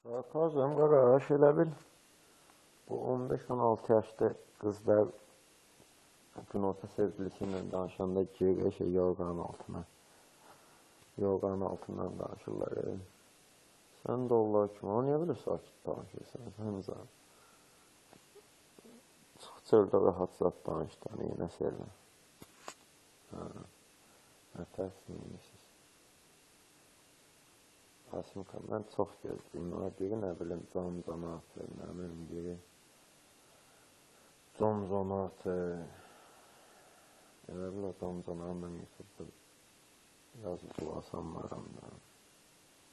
Kazım qardaş, elə bil bu 15-16 yaşlı qızlar günorta sevgilisi ilə danışanda girir yorğanın altına. Yorğanın altından danışırlar. Sən də onlar kimi, o niyə belə sakit danışırsan? Sən zan. Çıx çöldə rahat zat danışdan, yenə sevmə. Ətərsin, yemişsiniz. Asimka, mən çox gözləyim. Biri nə bilim, Comcona atır, nə bilim, biri Comcona atır. Elə bilə Comconanı mən YouTube'da yazıb bulasanmaram da.